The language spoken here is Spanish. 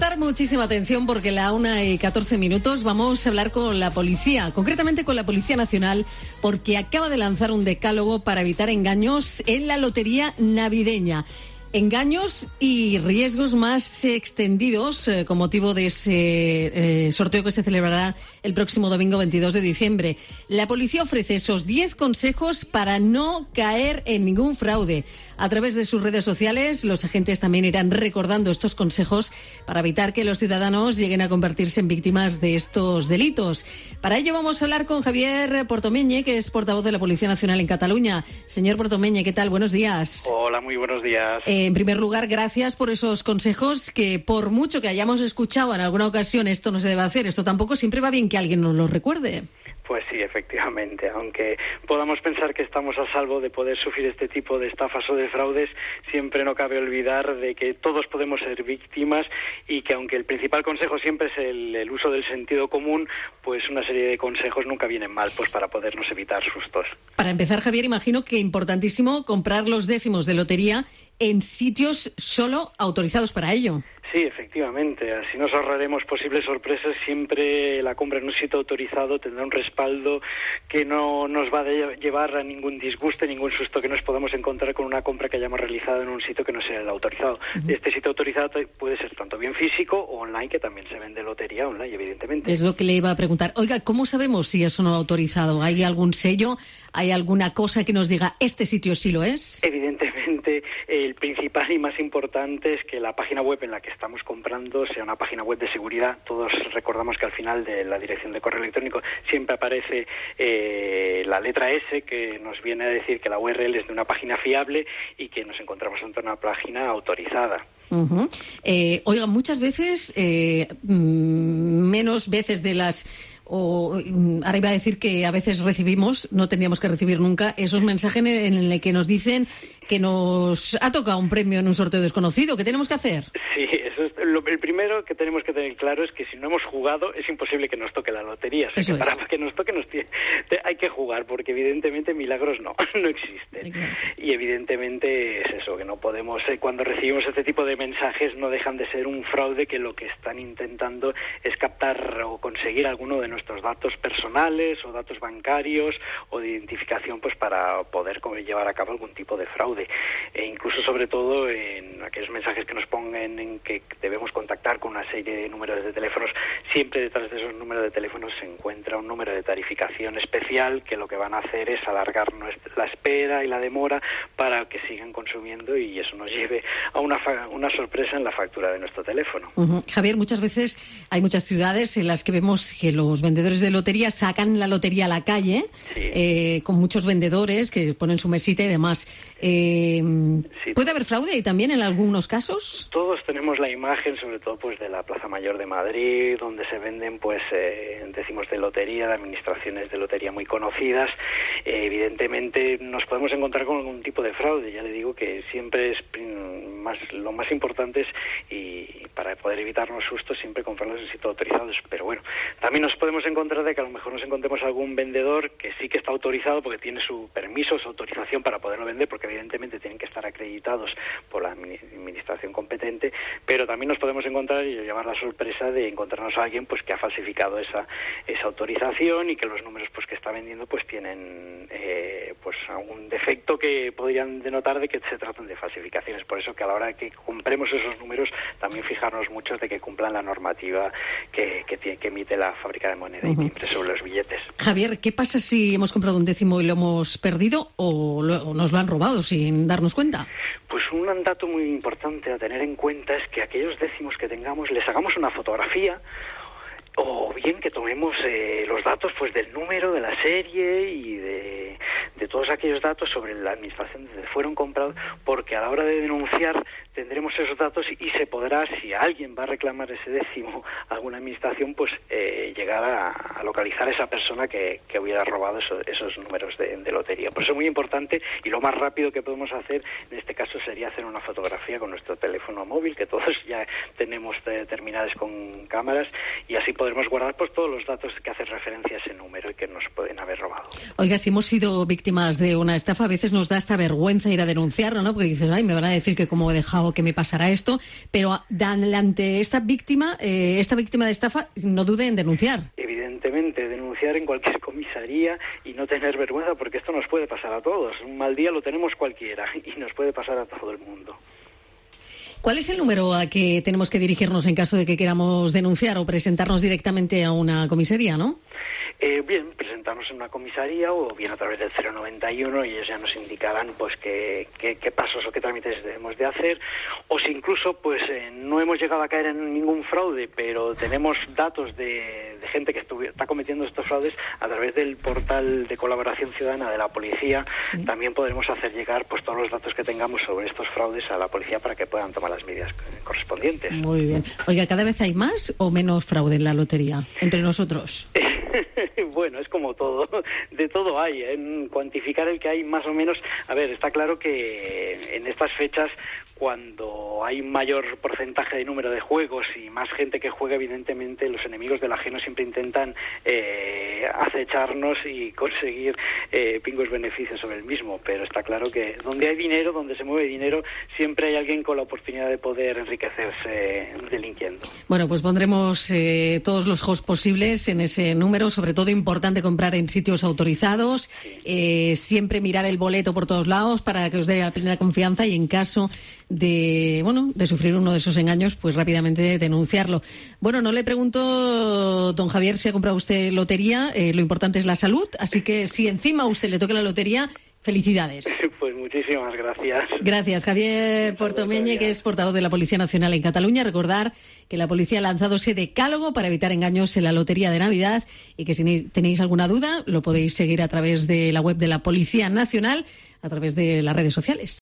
Prestar muchísima atención porque a la 1:14 vamos a hablar con la policía, concretamente con la Policía Nacional, porque acaba de lanzar un decálogo para evitar engaños en la lotería navideña. Engaños y riesgos más extendidos con motivo de ese sorteo que se celebrará el próximo domingo 22 de diciembre. La policía ofrece esos 10 consejos para no caer en ningún fraude. A través de sus redes sociales, los agentes también irán recordando estos consejos para evitar que los ciudadanos lleguen a convertirse en víctimas de estos delitos. Para ello vamos a hablar con Javier Portomeñe, que es portavoz de la Policía Nacional en Cataluña. Señor Portomeñe, ¿qué tal? Buenos días. Hola, muy buenos días. En primer lugar, gracias por esos consejos que, por mucho que hayamos escuchado en alguna ocasión, esto no se debe hacer, esto tampoco, siempre va bien que alguien nos lo recuerde. Pues sí, efectivamente, aunque podamos pensar que estamos a salvo de poder sufrir este tipo de estafas o de fraudes, siempre no cabe olvidar de que todos podemos ser víctimas y que aunque el principal consejo siempre es el uso del sentido común, pues una serie de consejos nunca vienen mal pues para podernos evitar sustos. Para empezar, Javier, imagino que importantísimo comprar los décimos de lotería en sitios solo autorizados para ello. Sí, efectivamente, así nos ahorraremos posibles sorpresas. Siempre la compra en un sitio autorizado tendrá un respaldo que no nos va a llevar a ningún disgusto, ningún susto que nos podamos encontrar con una compra que hayamos realizado en un sitio que no sea el autorizado. Este sitio autorizado puede ser tanto bien físico o online, que también se vende lotería online, evidentemente. Es lo que le iba a preguntar. Oiga, ¿cómo sabemos si es o no autorizado? ¿Hay algún sello? ¿Hay alguna cosa que nos diga este sitio sí lo es? Evidentemente, el principal y más importante es que la página web en la que estamos comprando sea una página web de seguridad. Todos recordamos que al final de la dirección de correo electrónico siempre aparece la letra S, que nos viene a decir que la URL es de una página fiable y que nos encontramos ante una página autorizada. Oiga, muchas veces, menos veces de las... ahora iba a decir que a veces recibimos, no tendríamos que recibir nunca, esos mensajes en el que nos dicen que nos ha tocado un premio en un sorteo desconocido. ¿Qué tenemos que hacer? Sí, eso es el primero que tenemos que tener claro es que si no hemos jugado es imposible que nos toque la lotería. O sea, para que nos toque hay que jugar, porque evidentemente milagros no existen. Y evidentemente es eso, que no podemos, cuando recibimos este tipo de mensajes no dejan de ser un fraude, que lo que están intentando es captar o conseguir alguno de nuestros datos personales o datos bancarios o de identificación, pues para poder llevar a cabo algún tipo de fraude. E incluso, sobre todo, en aquellos mensajes que nos pongan en que debemos contactar con una serie de números de teléfonos, siempre detrás de esos números de teléfonos se encuentra un número de tarificación especial, que lo que van a hacer es alargar la espera y la demora para que sigan consumiendo y eso nos lleve a una sorpresa en la factura de nuestro teléfono. Javier, muchas veces hay muchas ciudades en las que vemos que los vendedores de lotería sacan la lotería a la calle, sí, con muchos vendedores que ponen su mesita y demás. Sí. ¿Puede haber fraude ahí también en algunos casos? Todos tenemos la imagen, sobre todo pues de la Plaza Mayor de Madrid, donde se venden pues décimos de lotería, de administraciones de lotería muy conocidas. Evidentemente nos podemos encontrar con algún tipo de fraude. Ya le digo que siempre es lo más importante es, y para poder evitarnos sustos, siempre comprarlos en sitios autorizados. Pero bueno, también nos podemos encontrar de que a lo mejor nos encontremos algún vendedor que sí que está autorizado porque tiene su permiso, su autorización para poderlo vender, porque evidentemente tienen que estar acreditados por la administración competente, pero también nos podemos encontrar y llevar la sorpresa de encontrarnos a alguien pues que ha falsificado esa autorización y que los números pues que está vendiendo pues tienen pues algún defecto que podrían denotar de que se tratan de falsificaciones. Por eso que a la hora de que compremos esos números también fijarnos mucho de que cumplan la normativa que emite la fábrica de moneda y timbre sobre los billetes. Javier, ¿qué pasa si hemos comprado un décimo y lo hemos perdido o nos lo han robado sin darnos cuenta? Pues un dato muy importante a tener en cuenta es que aquellos décimos que tengamos les hagamos una fotografía, o bien que tomemos los datos pues del número, de la serie y de todos aquellos datos sobre la administración donde fueron comprados, porque a la hora de denunciar tendremos esos datos y se podrá, si alguien va a reclamar ese décimo a alguna administración, pues llegar a localizar a esa persona que hubiera robado esos números de lotería. Por eso es muy importante, y lo más rápido que podemos hacer en este caso sería hacer una fotografía con nuestro teléfono móvil, que todos ya tenemos terminales con cámaras, y así podemos podremos guardar pues todos los datos que hacen referencia a ese número y que nos pueden haber robado. Oiga, si hemos sido víctimas de una estafa, a veces nos da hasta vergüenza ir a denunciarlo, ¿no? Porque dices, ay, me van a decir que cómo he dejado que me pasara esto, pero ante esta víctima de estafa, no dude en denunciar. Evidentemente, denunciar en cualquier comisaría y no tener vergüenza, porque esto nos puede pasar a todos. Un mal día lo tenemos cualquiera y nos puede pasar a todo el mundo. ¿Cuál es el número a que tenemos que dirigirnos en caso de que queramos denunciar o presentarnos directamente a una comisaría, no? Bien, presentarnos en una comisaría o bien a través del 091 y ellos ya nos indicarán pues qué pasos o qué trámites debemos de hacer, o si incluso pues no hemos llegado a caer en ningún fraude, pero tenemos datos de gente que está cometiendo estos fraudes a través del portal de colaboración ciudadana de la policía. Sí. También podremos hacer llegar pues todos los datos que tengamos sobre estos fraudes a la policía para que puedan tomar las medidas correspondientes. Muy bien. Oiga, ¿cada vez hay más o menos fraude en la lotería entre nosotros? Bueno, es como todo, de todo hay. En cuantificar el que hay más o menos, a ver, está claro que en estas fechas, cuando hay mayor porcentaje de número de juegos y más gente que juega, evidentemente los enemigos del ajeno siempre intentan acecharnos y conseguir pingües beneficios sobre el mismo, pero está claro que donde hay dinero, donde se mueve dinero, siempre hay alguien con la oportunidad de poder enriquecerse delinquiendo. Bueno, pues pondremos todos los juegos posibles en ese número, sobre todo importante comprar en sitios autorizados, siempre mirar el boleto por todos lados para que os dé la plena confianza y en caso de sufrir uno de esos engaños, pues rápidamente denunciarlo. Bueno, no le pregunto, don Javier, si ha comprado usted lotería, lo importante es la salud, así que si encima a usted le toca la lotería, felicidades. Pues muchísimas gracias. Gracias, Javier Portomeñe, que es portavoz de la Policía Nacional en Cataluña. Recordar que la policía ha lanzado ese decálogo para evitar engaños en la lotería de Navidad y que si tenéis alguna duda lo podéis seguir a través de la web de la Policía Nacional, a través de las redes sociales.